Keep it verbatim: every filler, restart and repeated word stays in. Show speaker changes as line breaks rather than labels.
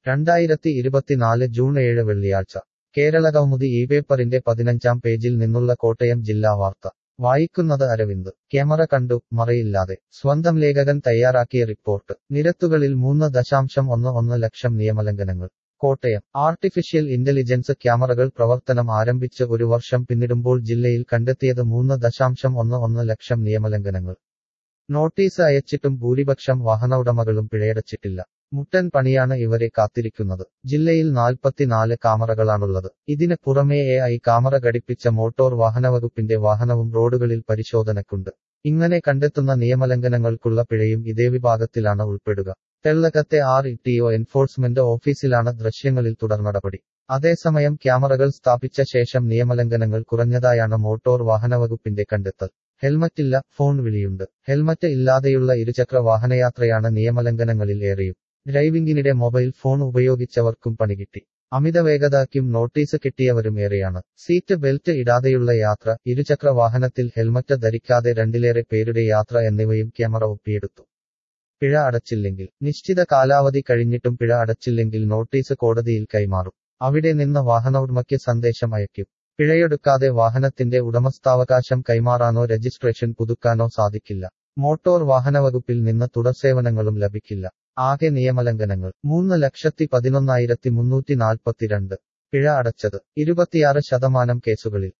രണ്ടായിരത്തി ഇരുപത്തിനാല് ജൂൺ ഏഴ് വെള്ളിയാഴ്ച കേരളകൗമുദി ഈ പേപ്പറിന്റെ പതിനഞ്ചാം പേജിൽ നിന്നുള്ള കോട്ടയം ജില്ലാ വാർത്ത വായിക്കുന്നത് അരവിന്ദ്. ക്യാമറ കണ്ടു മറയില്ലാതെ സ്വന്തം ലേഖകൻ തയ്യാറാക്കിയ റിപ്പോർട്ട്. നിരത്തുകളിൽ മൂന്ന് ദശാംശം ഒന്ന് ഒന്ന് ലക്ഷം നിയമലംഘനങ്ങൾ. കോട്ടയം. ആർട്ടിഫിഷ്യൽ ഇന്റലിജൻസ് ക്യാമറകൾ പ്രവർത്തനം ആരംഭിച്ച് ഒരു വർഷം പിന്നിടുമ്പോൾ ജില്ലയിൽ കണ്ടെത്തിയത് മൂന്ന് ദശാംശം ഒന്ന് ഒന്ന് ലക്ഷം നിയമലംഘനങ്ങൾ. നോട്ടീസ് അയച്ചിട്ടും ഭൂരിപക്ഷം വാഹനഉടമകളും പിഴയടച്ചിട്ടില്ല. മുട്ടൻ പണിയാണ് ഇവരെ കാത്തിരിക്കുന്നത്. ജില്ലയിൽ നാൽപ്പത്തിനാല് കാമറകളാണുള്ളത്. ഇതിന് പുറമേ എ ഐ കാമറ ഘടിപ്പിച്ച മോട്ടോർ വാഹനവകുപ്പിന്റെ വാഹനവും റോഡുകളിൽ പരിശോധനയ്ക്കുണ്ട്. ഇങ്ങനെ കണ്ടെത്തുന്ന നിയമലംഘനങ്ങൾക്കുള്ള പിഴയും ഇതേ വിഭാഗത്തിലാണ് ഉൾപ്പെടുക. തെള്ളകത്തെ R E T O enforcement ഓഫീസിലാണ് ദൃശ്യങ്ങളിൽ തുടർനടപടി. അതേസമയം ക്യാമറകൾ സ്ഥാപിച്ച ശേഷം നിയമലംഘനങ്ങൾ കുറഞ്ഞതായാണ് മോട്ടോർ വാഹനവകുപ്പിന്റെ കണ്ടെത്തൽ. ഹെൽമറ്റില്ല, ഫോൺ വിളിയുണ്ട്. ഹെൽമറ്റ് ഇല്ലാതെയുള്ള ഇരുചക്ര വാഹനയാത്രയാണ് നിയമലംഘനങ്ങളിൽ ഏറെയും. ഡ്രൈവിംഗിനിടെ മൊബൈൽ ഫോൺ ഉപയോഗിച്ചവർക്കും പണികിട്ടി. അമിതവേഗതയ്ക്കും നോട്ടീസ് കിട്ടിയവരും ഏറെയാണ്. സീറ്റ് ബെൽറ്റ് ഇടാതെയുള്ള യാത്ര, ഇരുചക്ര വാഹനത്തിൽ ഹെൽമറ്റ് ധരിക്കാതെ രണ്ടിലേറെ പേരുടെ യാത്ര എന്നിവയും ക്യാമറ ഒപ്പിയെടുത്തു. പിഴ അടച്ചില്ലെങ്കിൽ. നിശ്ചിത കാലാവധി കഴിഞ്ഞിട്ടും പിഴ അടച്ചില്ലെങ്കിൽ നോട്ടീസ് കോടതിയിൽ കൈമാറും. അവിടെ നിന്ന് വാഹനോടമയ്ക്ക് സന്ദേശം അയക്കും. പിഴയൊടുക്കാതെ വാഹനത്തിന്റെ ഉടമസ്ഥാവകാശം കൈമാറാനോ രജിസ്ട്രേഷൻ പുതുക്കാനോ സാധിക്കില്ല. മോട്ടോർ വാഹനവകുപ്പിൽ നിന്ന് തുടർസേവനങ്ങളും ലഭിക്കില്ല. ആകെ നിയമലംഘനങ്ങൾ മൂന്ന് ലക്ഷത്തി പതിനൊന്നായിരത്തി മുന്നൂറ്റി നാൽപ്പത്തിരണ്ട്. പിഴ അടച്ചത് ഇരുപത്തിയാറ് ശതമാനം കേസുകളിൽ.